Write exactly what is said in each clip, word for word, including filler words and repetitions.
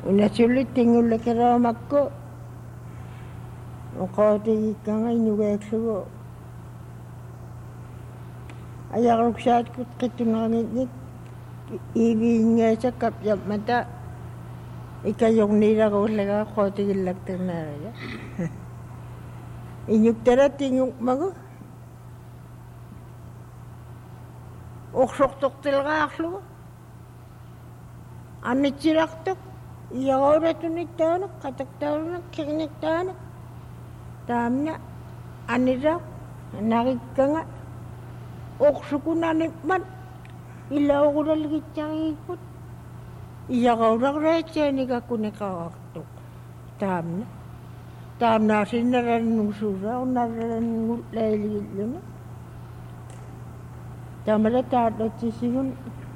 unasulit tingullakeramakku uqaatigikkanga inugaaklugu ayaqluksaatgut qittunerangitnik iiviingaasakap yammata ikayorniilaruullagaa qaatigillakternaariga iñuktara tingukmagu uqsortortilgaarlugu anitsirartuq iyaruulatunit qataktaulunak kirniktaanak taamna anira narikkanga uqsukunanipmat ilaurulagitsariikut iyaruularraatsaanigakuniqarartuq taamna taamnaasinnarannungsuuraornarranngullailigilluna tamala taatlatsisigun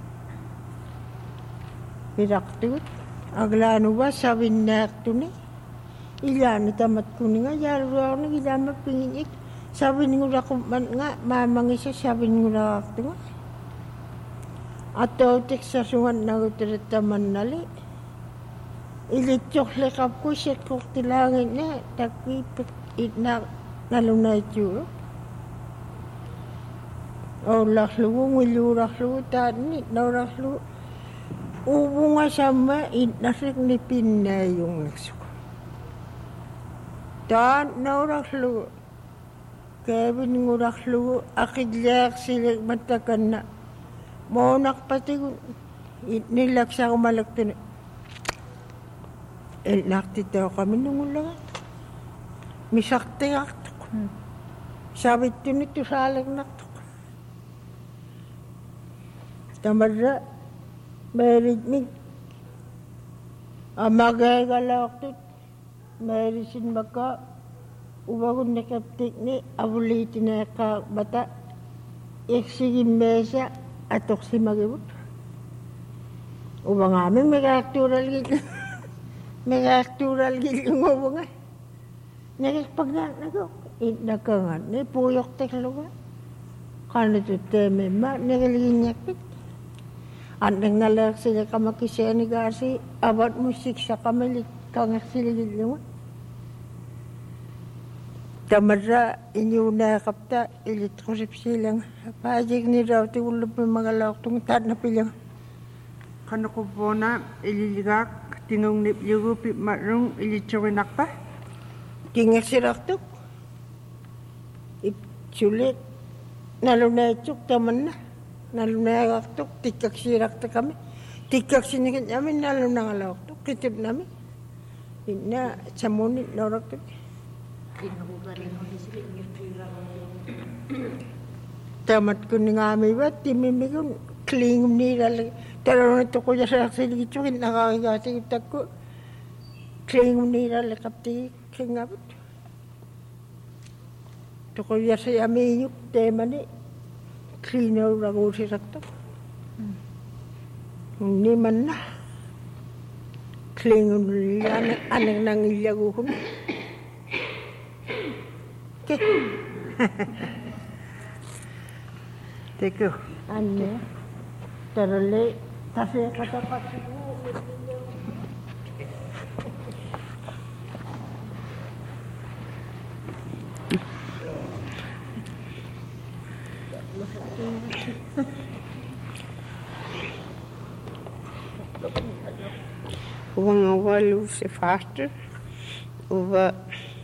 piraqtugut aglaanuva savinnaartuni ilaani tamatkuninga yaaluruarnik ilaamappiginik savinngulaqummatnga maamangisa savinngulaqartuga аттоутиксасуганнагутулаттаманнали илитсорлеқарпу сиккортилаагинна таккииппик итнаа налунаатсугу оулларлугу ngилууларлугу таанни нооларлугу уувунгасамма итнарликни пиннааюнгнаксугу таан нооларлугу каавингуларлугу ақиллаерсилик маттаканна моонарпатигун ниллаксарумалактуни элнартитеоқаминнугуллага мисартигаартоқ савиттуни тусаалернартоқ тамарра мэритник амагаагалаортут мэрисинмака увагуннакаптикни авулиитинеэққаа бата эксигиммеаса аторсимагивут увангаами мегаартууралгил мегаартууралгиллунгувнга нагиспагнааннаго иннакангаанни пуйортерлуга qanatuttaamimma nigiligиннакпит аннангалеерсилакамакисианигааси ават муссиксақамалик кангерсилигиллуга тамарра иниунаақапта илиттрусипсииланга паажигнилаутигуллуппимагалаортунг тааннапилага канақуппуна илилигаак тингунгнип югупи маррун илитсоринарпа кингерсилартук ипсулит налунаатсук таманна налунаагартук тиккаксиилартаками тиккаксинигит ями налунагалаортук китипнами инна самуни норактук tamat kuningaamivat timimigun klingum niilali talona tuqujasarsiligitsukin naqaarigaatigitakku klingum niilali qaptigi klingavut tuqujasayamiiñuk teemani kliinaulaguusiraqtaq nimanna klingumliana ananangillaguuhun Thank you. Anne, terlalu tasnya kata-kata. Uang awal lu sefaster, uang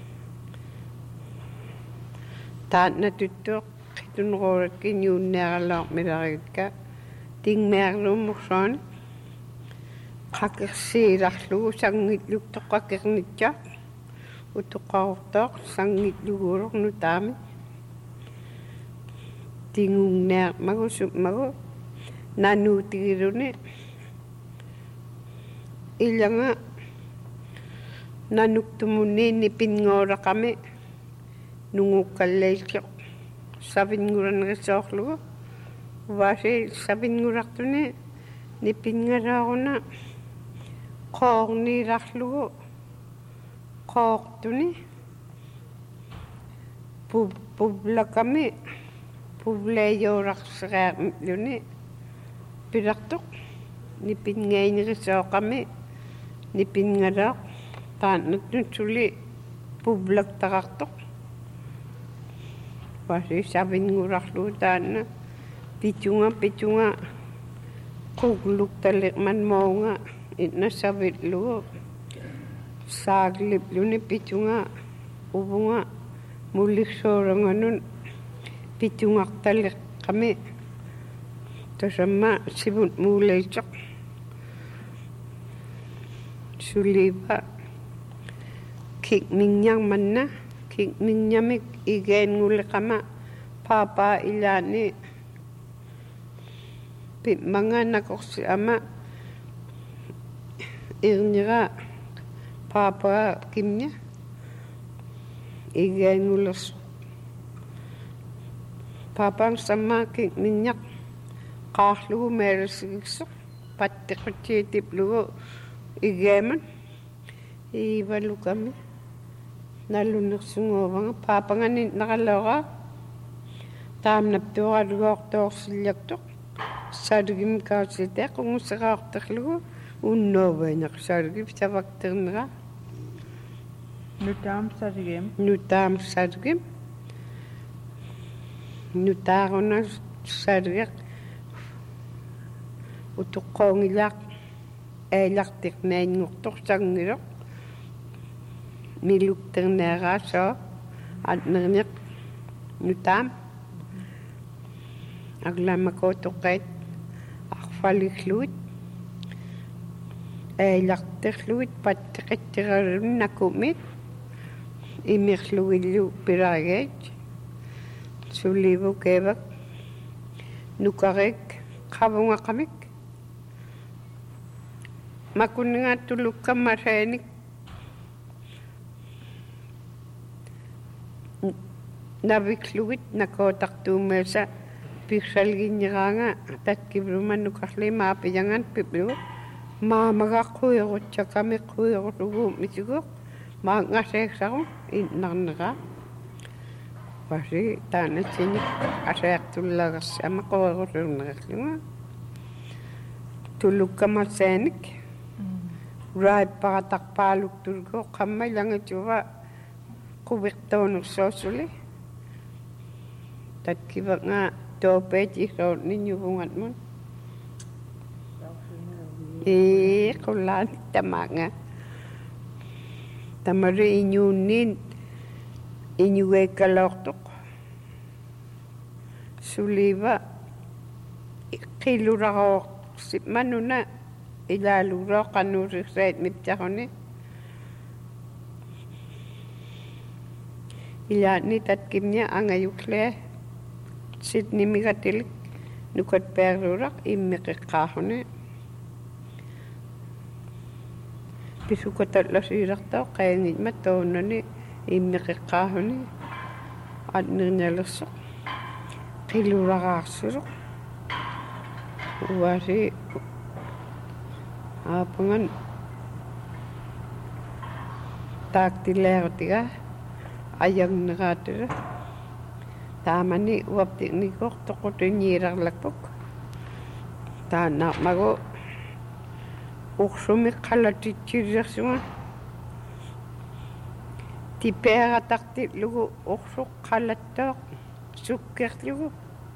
taatna tutur kittunruulakkin yuunniaralaarmilarikka tingmiarluumursuani qakirsiilarlugu sangitluk toqqakirnitsa utuqqaortoq sangitlugulornu taami tingunniarmagu summagu nanuutigiluni ilanga nanuktumunniinni pinngoraqami nungukkallailliq savinguranerisoorlugu vaasi savingurartuni nipinngalaaruna qoorniilarlugu qoortuni publakami publayoorarsigaarluni pilartoq nipinngainerisooqami nipinngara taannut suli publak taqartoq wasi savinngurarlu taanna pitunga pitunga qugluk taliqman moonga inna savitlu saaglipluni pitunga ubunga mulliksoranganun pitungaqtaliqqami tasamma sivut muuleitaq suliva kikmingyang manna kikmingyamik igeenngulliqama papa ilaani pimanga nakorsi ama irnira papa kimnya igeenngullerс papang sama kikminyak qaarlugu meersigiksoq pattiqutiitiplugu igeeman iivalukami nallunersunguuvanga paapangani naqalloora taamnaptuaqalugoortoorsillaktоq sargim kaasiteq ungussaqaarterlugu unnoovaineq sargim savakterneqa nutaam sargim nutaam sargim nutaaruna sargeq utuqqoongilaaq ailartiqnainngortoq sangiloq milukterneeraasoo atnerneq nutaam aglamakootoqqait arfaligluit ailarterluit patteqittirarun nakumit imirlugillu piragait sulivu keevak nukarik qavungaqamik makunningaatulukkammaraanik naviklugit nakootartuumeesa pirsalginniraanga tatkivluman nukarli maapiyangan piplu maamagaqquyorutchakami quyorlugu misugu maangaseeksaru innarnera wasi taanatsinik aseaqtullagersiama quyorullernerluga tulukkamasaanik raipparataqpaalukturgo qammailangituva quvirtoonersoosuli tatkivanga toopeet isoorninyuvungatmun ee qullaanik tamaanga tamari iñuunniin iñugeekkaloortoq suliva qiluraqoorsimanuna ilaaluuroo qanuurirsaat miptaruni ilaani tatkimnia angayuklea sitnimigatilik nukatpeeruraq immiqiqqaaruni pisukatallasirartao qaangitma toonnani immiqiqqaaruni atnirnalersoq qiluraqaarsuruq uasi aapangan taaktileerutiga ayangneraatira taamani uaptiqnikoq toqutiñiirarlakpuk taannaarmagu ursumi qalatitsillersunga tipeerataqtitlugu ursuq qalattooq sukkerlugu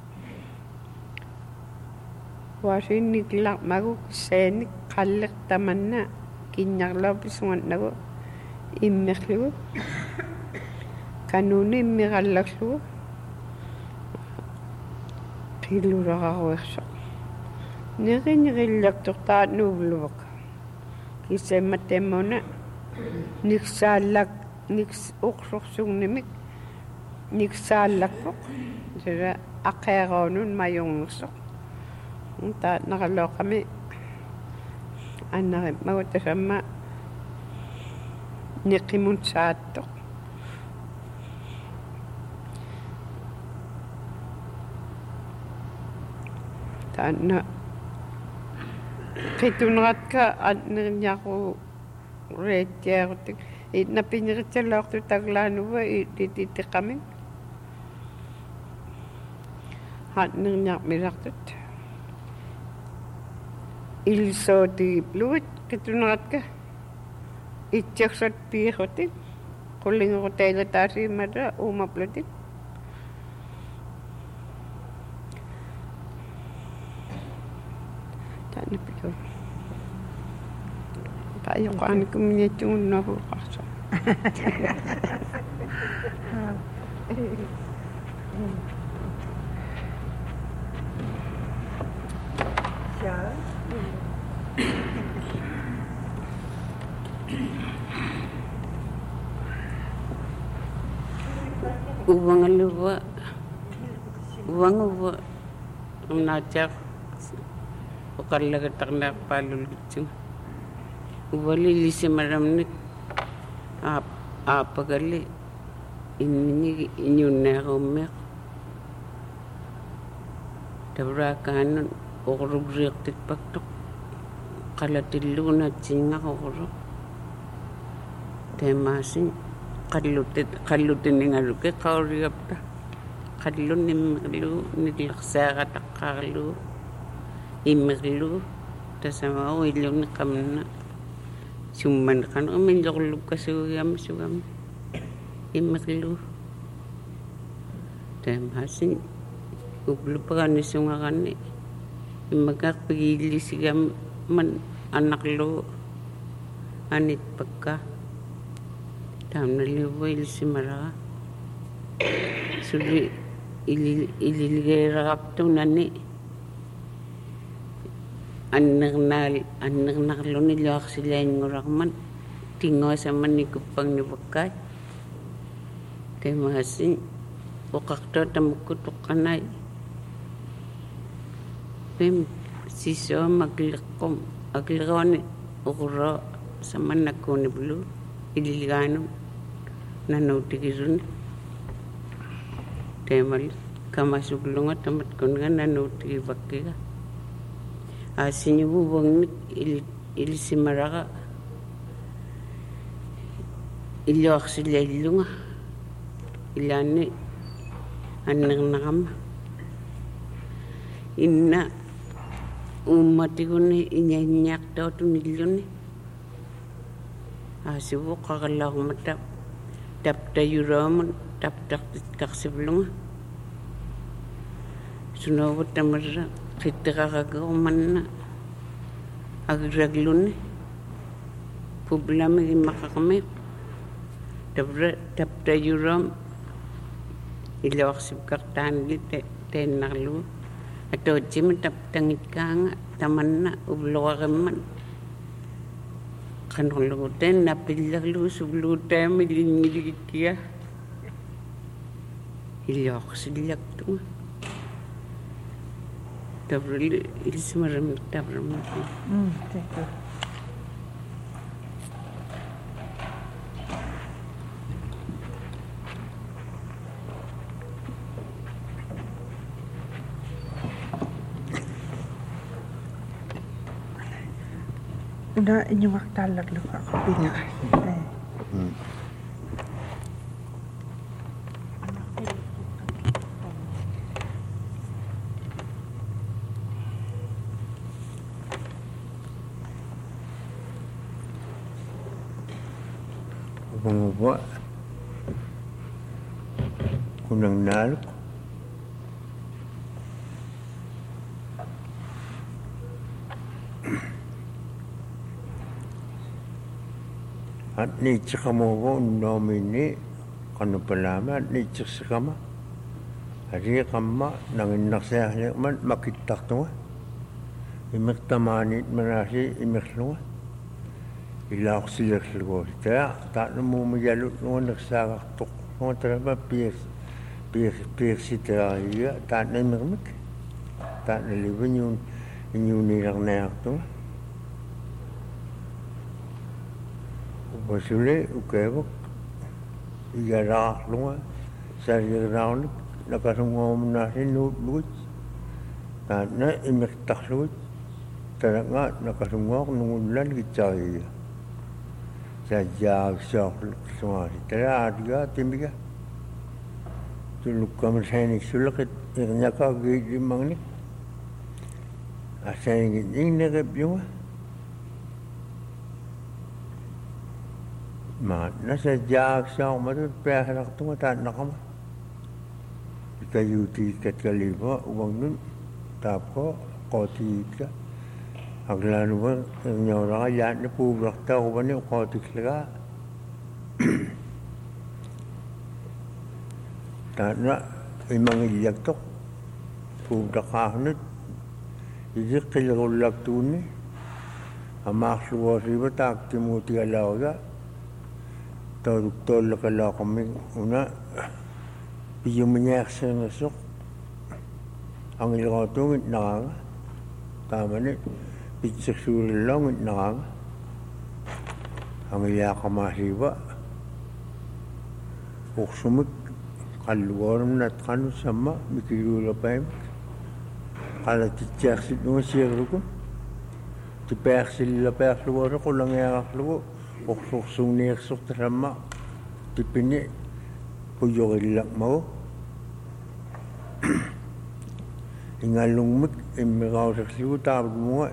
wasinniklarmagu saanik qalliqtamanna kinnarlaupisungannagu immerlugu kanuni immirallarlugu qilluraqaruersoq nirinirillaktortaat nuuvluvak kisemmatemmuna niksaallak niks uqsorsugnimik niksaallakpoq sira aqeeroonun majornersoq taat naqalooqami annarimmagu tasamma niqimun saattoq taanna qituneratka annerñaqu reettiarutik itnapinneritsalloortu taglaanuva itititeqamin annerñarmilartut ilsootigiplugut qituneratka itsersat piirutik qullingerutailataasiimata uumaplutik taanapiko paayoqaanikuminiatsugunnaruuqarsa Ja. Uwangaluwa uwanguwa unajak uqallagatarneq paalulgitsu uwalilisimaramnik aap aapagali innigi inyunneerummeq tavraakaanun uqurugriiqtikpaktuq qalatillugunatsinngaqoquru teemaasin qallutit qallutinningaluki qaurigapta qallunimmiqlu nillersaaqataqqaarlu immiqlu tasamau illuni qamna summan qanu minlorlukkasugiam sugam immiqlu teemaasin uqlupaganisungaqanni immakaqpigiillisigam man annaqlu anitpakka taamnaliuwa ilisimaraa suli ililigeeraqaptunani annernaal annernaarluni luaqsilaingurarman tinguasaman nikuppangnipakkay temaasin uqartua tamukku toqqanai pem sisoam akliqqum akliqaani uqura samannakuuniplu ililigaanum nanuutikiruni teemal kamasuklunga tamatkunga nanuutikivakkiga aasiñuguvangnik ilisimaraqa illuaqsilaillunga ilaanni annernerama inna uummatiguni iñainñaaqtautunilluni aasivu qaqallaarmata taptayuraamun taptartitqarsivlunga sunoovat tamarra qittiqaqakerumanna agiragluni publiamig immaqaqmiq tapra taptayuraam iluaqsipkartaanili teennarlugu atootsimi taptangitkaanga tamanna ubluqarimman qanorluguteen napillarlugu sugluutaami ilingmiligikkia illuaqsillaktunga tavrili ilisimaramik tavramik Mm, thank you. Una inyong aktalak lang ako pinga. Eh. Bumaba kunang nalok at ni tsikamogo nomini kanupalama at ni tsikama hari kama nangin naksaya man makittaktunga imiktamanit manasi imiklunga ilaqsillerlugu taa taanumumiyalut nuan naksaqartoq nuatarama piir piir piirsiteraaiga taannimirmik taannalivinyun inyunilarnaartunga ubasule ukevak igalaqarlunga sarirraarnik nakasunguamunnaasi nuutluit taanna imiktarluit talanga nakasunguaq nungullan gitsariga sajjaag soorluqsuaasi talaadiga timiga tulukkamasaanik sulaqit irñakaagiilimagnik asaanigit ingneqipyunga Ma nasa jaak siya umatut pera tumatan na kama. Ikayuti kat kaliba uang nun tapo koti ka. Aglan uang nyora yan na pubrak ta uwan ni koti ka. Tana imang iyak to pubrak kahnut. Ijik kilagulak tuni. Amak suwa siba tak timuti alaga. Tol kalau kami una piyu menyak senasuk angil kotung nang tamane picek surlong nang angil ya kamasiba uksumik kaluarum nat kanu sama mikiru lapem kala tijak sit no sirukun tipek sil lapek luar ko lang ya lu uksuk sungni uksuk terama tipini puyogilak mau ingalung mik imigau saksiu tab mo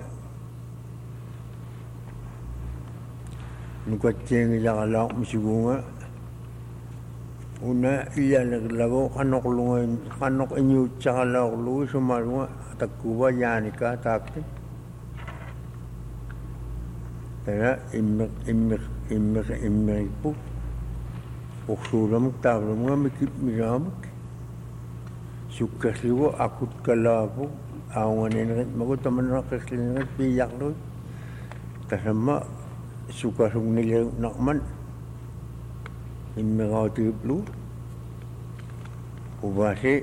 nukat ceng jagalak misigunga una iya naglago kanok lungan kanok inyu jagalak lu sumarunga takuba yanika takti Kaya imek imek imek imek po uksulam tablam nga mikip miramak sukasliwo akut kalabo awan nengat mago taman nakaslingat piyak lo kasama sukasung nila nakman imekaw tiplo ubase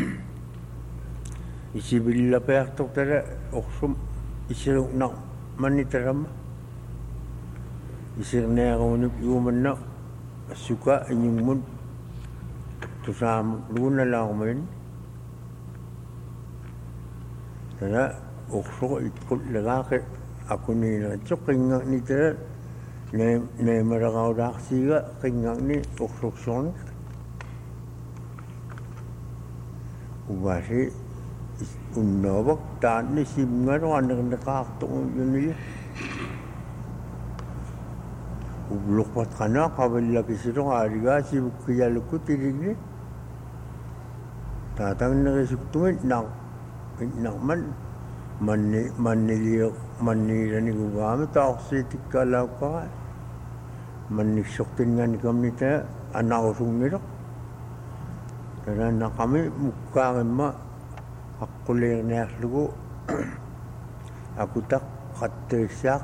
isibilla payak tok tara uksum isirok nakman ni tarama isir na ako ni human na suka inyong mun to sa luna lang mo yun kaya ukso ikot lagaki ako ni na so kingak ni tira na na marakaw daksiga kingak ni ukso sonik ubasi unawak taan ni simngar wanak nakakatong yun niya Ublok kana kabel lagi siro ariga si kaya luku tirig ni tatang nakisuktumit nak nak man mani manili manila ni gugami tak si tikalaw ka manisuktin nga ni kami ta anak usung nito karena na kami mukha ma akulir na lugu aku tak katesak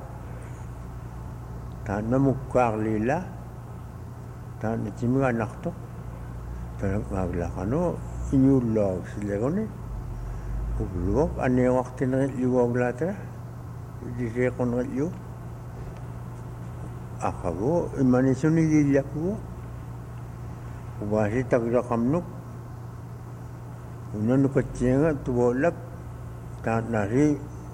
Tana mukar lila, tana cimiga nakto, tana magla kano inyulog sila kone, ublog ane waktu nangat liwag latra, di saya kon nangat liw, akago imaniso nililyak ko, ubasi tagra kamnuk, una nukatsinga tubolak, tana nasi,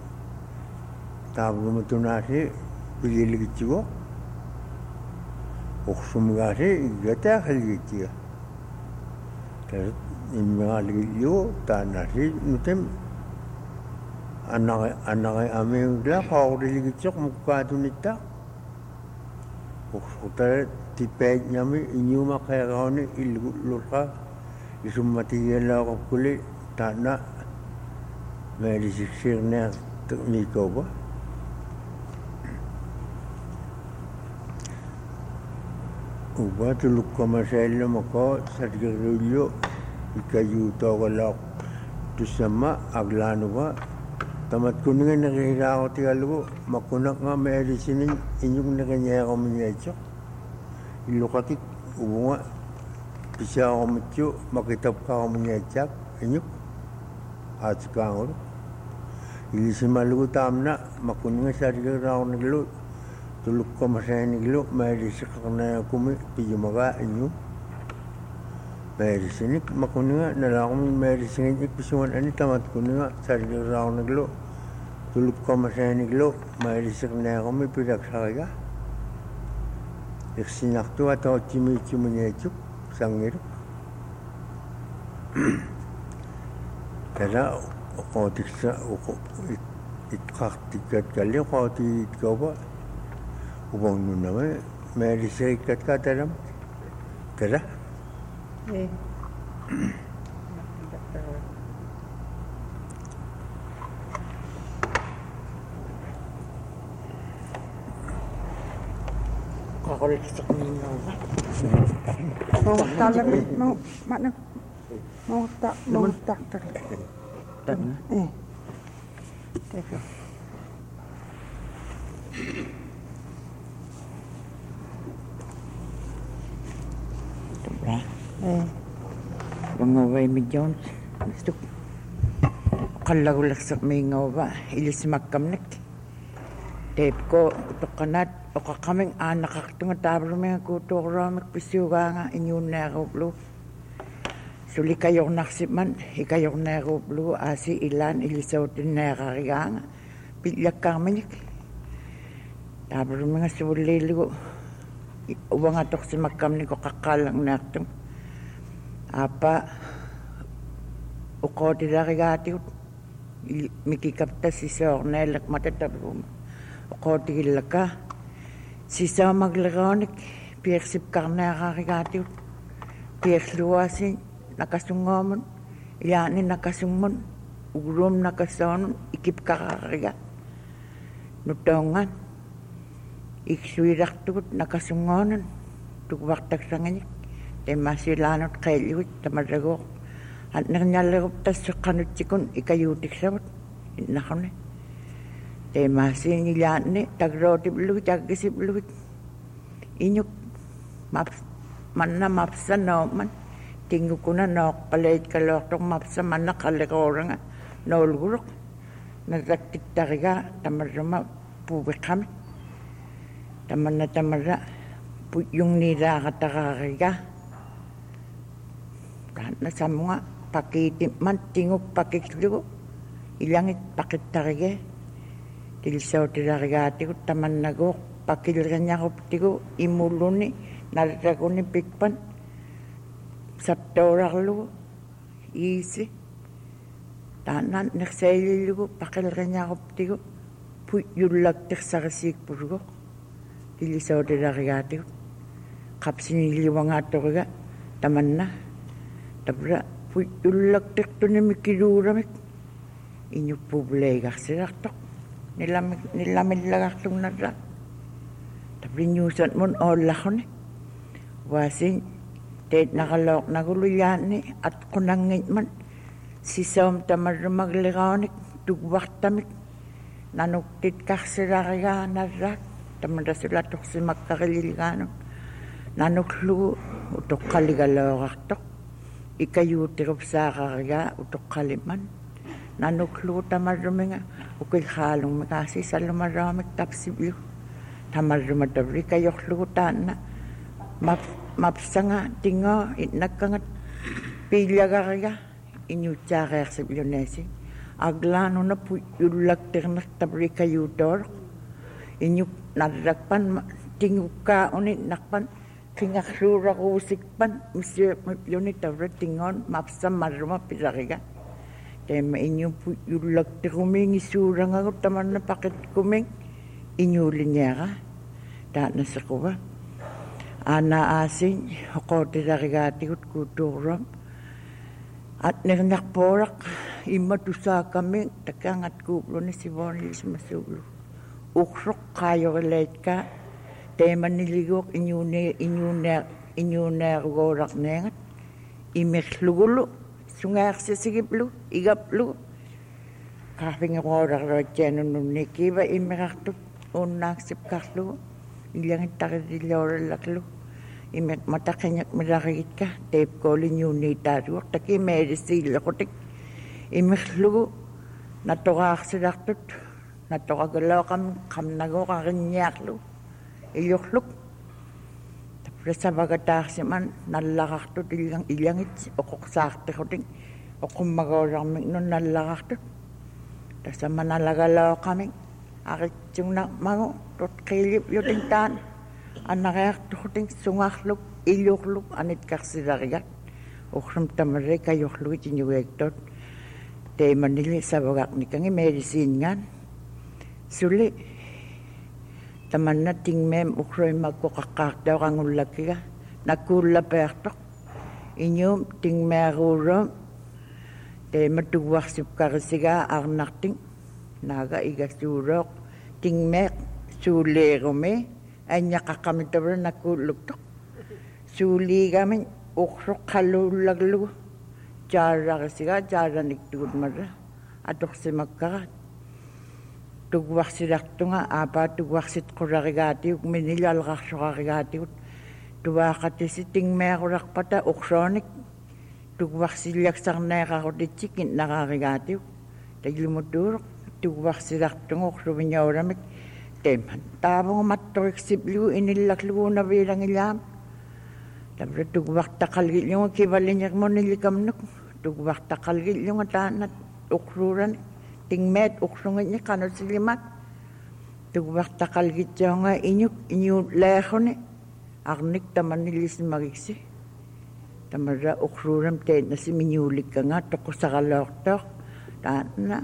tabu mutu nasi, pilih gitu. Uksum gasi gata khalgiya ter imali yo tanasi nutem anak anak ame gla khawri ligchok mukka tunita uksuta tipe nyami inyu makayawni ilulka isumati yala kuli tana meri siksirna tekniko ba Uba tuluk komersial mako sargirulyo ikayu tawalak tusama aglano ba tamat kuningan nakihira ko tigalugo makunak nga medicine inyong nakanya ko minyacho ilukatik ubo nga pisya ko mityo makitap ka ko minyachak inyok at sikangol ilisimalugo tamna makuningan sargirulyo naglo tuluk komersial niglo medicine karena kumi pijumaga inyo medicine makuninga nalakom medicine ikpisuan ani tamat kuninga sargirulyo naglo tuluk komersial niglo medicine na kumi pidaksaya iksinakto ato chimi chimunyechuk sangir kada kotiksa itkaktikat kali kotik kaba Ubang nun naman, mediserikat kataram kera Eh. Kakulit sa kanina ba? Mau talang mau mana? Mau tak mau tak tak. Eh. Teka. Diba? Eh. Mga way mi Jones. Gusto ko. Kalagulak sa may nga ba? Ilis magkamnak. Tape ko, ito kanat. O kakaming anak ako nga tablo mga kuturo magpisiuga nga inyong nakublo. Suli kayo naksip man, ikayo nakublo, asi ilan ilisaw din nakariga nga. Pilyak kami niya. Tablo mga sulilo. Uwa nga tok si magkam ni ko kakalang naktong. Apa, uko di darigati. Mikikapta si Sornelak matatablo. Uko di ilaka. Sisa maglaranik, pirsip karnararigati, pirsluasin, nakasungomon, iyanin nakasungmon, ugrom nakasonon, ikip karariga. Nutongan, iksuiraktukut nakasungonon, tukwaktak sanganik, temasilanot kailiwit, tamadagok, at nangyalagop tas kanutsikon, ikayutik sabot, inakone. Temasi nilane tagroti blu tagisip blu inyuk maps manna mapsa no man tingu kuna no kalait kalok tong mapsa manna kaloranga no luruk na taktik tariga tamarama pubekam tamanna tamara yung nira katariga na samunga pakitim man tingu pakiklu ilangit pakit tarige Tilsaw tilarigati ko, taman na ko, pakilgan niya ko, tigo, imuluni, narita ko ni Pikpan, saptora ko, isi, tanan, nagsayli ko, pakilgan niya ko, tigo, yulagtik sa kasik po ko, tilsaw tilarigati ko, kapsiniliwa nga to ka, taman na, tabra, yulagtik to ni Mikiluramik, inyo po bulegak siraktok, Nilamig nilamig lagaktung nada. Tapi nyusan mon olah ko ni. Wasin tet nakalok naguluyan ni at kunangit man si som tamar magliganik tugwak tamik nanuktit kaksirariga nada tamada sila tok si magkakaliliganon nanuklu utok kaligalawak ikayutirop sa kariga utok kaliman nanuklu tamar ruminga ukay halong makasi sa lumaramik tapsibyo. Tamar rumadabri kayok lutan na map, mapsa nga tingo itnagkangat pilya kaya inyutsa kaya sa Bionesi. Aglano na po yulag ternak tabri kayo dor. Inyuk narakpan tingo ka unit nakpan kingaksura ko usikpan Mister Bionesi tabri tingon mapsa maruma pilariga. Tema inyo po yulag te kuming isurang ako taman na pakit kuming inyulin niya ka. Dahil nasa ko ba? Ana asin, ako te darigati ko't kuturam. At nirnakporak, imatusa kami, takangat kuplo ni si Bonilis Masulo. Ukrok kayo relate ka, tema niligok inyune, inyune, inyune gorak nengat, imeklugulo. Sungai sesigiplu, igaplu. Kaping orang rajan nunni kiba imeraktu unak sip kaklu. Ilang takit dilor laklu. Imek mata kanyak merakit ka. Tape kolin yuni taru. Taki medisi lakotik. Imeklu natokak sidaktut. Natokak galaw kam kam nago kakanyaklu. Iyokluk. Rasa bagatak si man nalakak to ilang ilangit okok sakte ko ting okum magorang ming nun nalakak to tasa manalagalaw kami akit yung na mango tot kilip yung tingtan anayak to ting sungakluk ilukluk anit kaksidarigat okram tamare kayokluk inyuwek tot te manili sa bagak ni kangi medicine ngan suli tamanna tingmem ukroimakko qaqqaartauqangullakiga nakkuullapeartoq iñuum tingmearuuruum teematugwarsuqqarisigaa arnarting naaga igasuuroq tingmeeq suuleerumi anñaqaqqamitavra nakkuulluktoq suuliigamin uqsoq qalluullaglugu jaararisigaa jaaraniktugut-marra atoqsimakkara tugwarsilartunga aapaa tugwarsitqularigaatigut minilalqarsoqarigaatigut tuvaaqatisi tingmeaqulaqpata uqsoonik tugwarsillaksarneeqarutitsi kinnaqaarigaatigut taglimutuuruq tugwarsilartunga uqsuviñauramik teeman taavungumattoriksipligu inillakluguunaviilangillaam tamra tugwartaqalgilluga kivaliñermunillikamnuk tugwartaqalgilluga taanat uqsuurani tingmeet uqsungitñi qanusillimak tugwartaqalgitsaunga iñuk iñuutleeruni arnik tamanillismagiksi tamarra uqsuuram teetnasimiñuulikkanga toqusaqaloortoq taana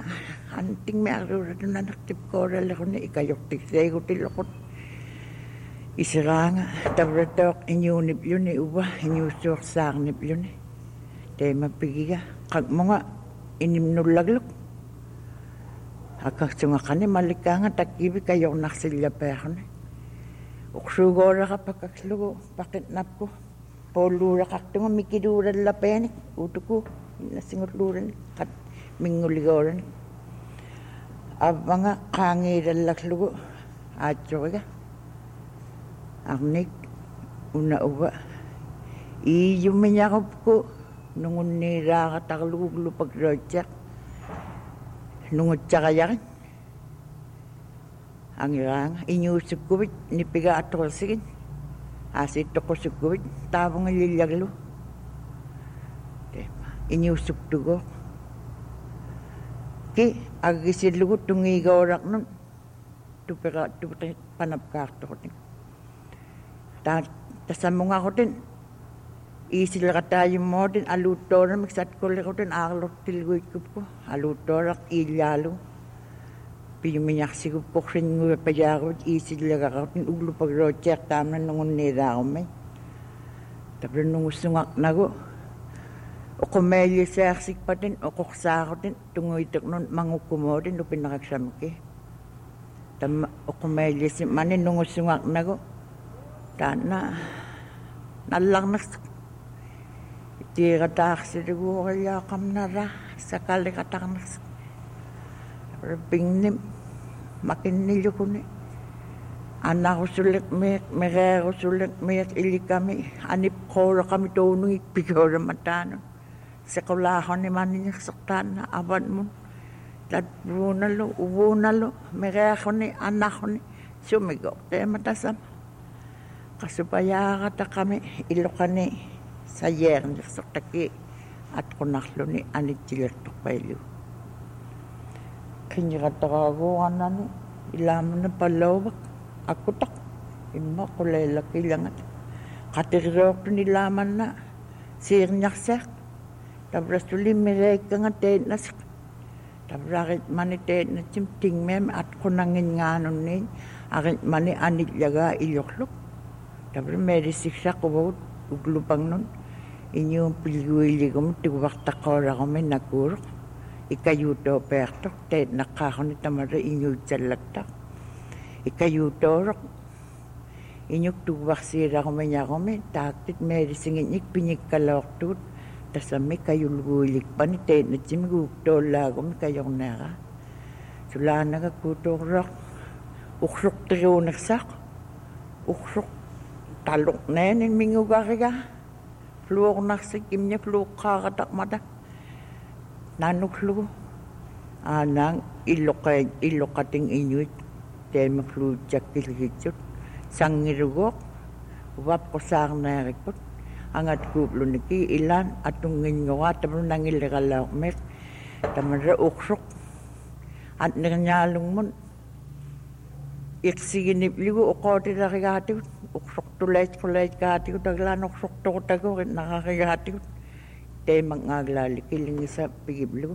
antingmearruuratunanartipkooralleruni ikajortikseegutilloqut isiraanga tavratoq iñuunipluni uva iñuussuorsaarnipluni teemapigiga qaqmunga inimnullagluk akaksungaqqani mallikkaanga takkivi kajornarsillapearni uqsuugooraqa paqitnapku poolluuraqartunga mikiluurallapeanik utuku innasingulluurani qat mingulligoorani avvanga qaangiirallaklugu aatsuriga arnik una uva iiyumiñaqupku nungunniiraaqatarluguglupagroitsiaq nungutsaqayarin angiraanga iñuusukkuvit nipiga atorsigin aasittoqusukkuvit taavungillillaglu teema iñuussuktugo ki aggisillugu tungiigooraqnun tupera tuperi panapkaartoqutin ta tasammungaqutin iisilqataayummootin aluuttooramik satkulliqutin aarlortilguikkupku aluuttooraq iillaalu piyumiñarsigupporringuapajaaruit iisillagaqartin uglupagrootseaq taamna nungunniiraarummi tapra nungussungaqnagu oqumeellisaarsikpatin oqorsaarutin tunguiteqnun mangukkumootin upinaqaksamiki tamma oqumeellisi mani nungussungaqnagu taanna nallarnersuq tiiqataarsiliguuqillaaqamnara sakaliqatarnersuq pingnim makinnillukuni annarusulek meek mereerusulek meek ilikami anipqooraqami toonungik pikooramataanu sequlaahoni maniñersertaanna avanmun tatruunalu uvuunalu mereequni annaquni sumigo teematasama qasupayaaqataqami iluqani sayeernersertaki atqunarluni anitsilertorpaillu kinjirataraaguuqannani ilaamana palluuvak akkutaq imma quleellakillangat qatirriortun ilaamanna siirñarsiaq tavrasulimmireekkanga teetnasiq tavraaqit mani teetnatsim tingmeem atqunanginngaanunnii aqit mani anillagaa illuqluk tavra meerisiksaquvut uglupangnun iñuum pilguilligum tiguvartaqooraqumi nakuuruq ikayuutoopeartoq teetnaqqaaquni tamara iñuutsallaqtaq ikayuutooroq iñuk tugvarsiiraqumi taaktit meerisingitñik piñikkaloortugut tasami kayulguilikpani teetnatsimiguuktoolaagumi kajorneera sulaanaga kuutoorroq uqsuqtiriunersaaq uqsuq talluqneenin mingugariga fluornarsik imña fluuqqaaqataqmata nanuklugu aanang illuqain illuqating iñuit teema fluutsakkilgitsut sangirugoq uvapqusaarneerikkut angatkuupluniki ilaan atungingoa tamru nangilliqalaaqmeq tamarra uqsuq atnirñaalungmun iqsiginipligu uqootilarigaatigut uqsuqtuleitquleitkaatigut aglaan uqsuqtoqutagurit naqarigaatigut teemaqngaaglaalli killingisa pigibligu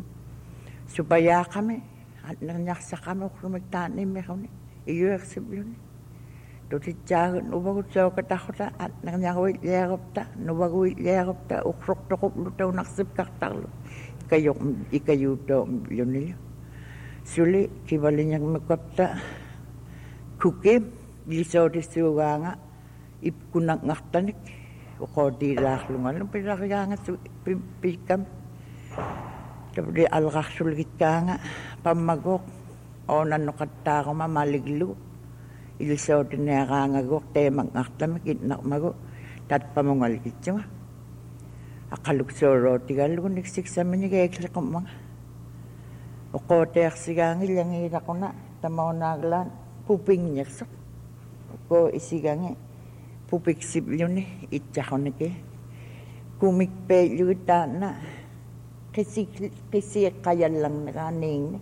supayaaqami atnirñarsaqami uqsumik taanimmiquni iyuersipluni Tutitjaagut nuvagut saukatahuta at nangyawit liagopta nuvaguit liagopta ukroktokup taunaqsipkartarlu ikayuq ikayuuto yunillu suli kivaliñak mekapta kukim lisootisuugaanga ipkunaqngartanik uqootiilaarlungallu pilariaanga pikkam tapri alqarsulgitkaanga pammagoq oonannoqattaaruma maliglu ilisootineeraangagoq teemaqngartamik itnarmagu tatpamungalgitsunga aqaluksoorootigallugu niksiksaminigeekliqummaga uqooteersigaangillangiilaquna tamaunaagilaan pupingñersoq uko isigangi pupiksiplluni itsaxuniki kumikpeellugitaana qisik qisiiqqayallarneqaaniingni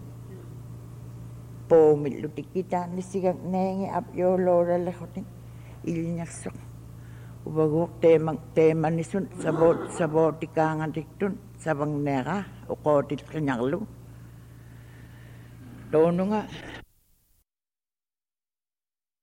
poomillutikitaanni sigakneegi apyoolooraleqotin ilñersoq uvaguuq teeman teemanisun saboot sabootikaangatiktun savangneeraa uqootilqiñarlu toonunga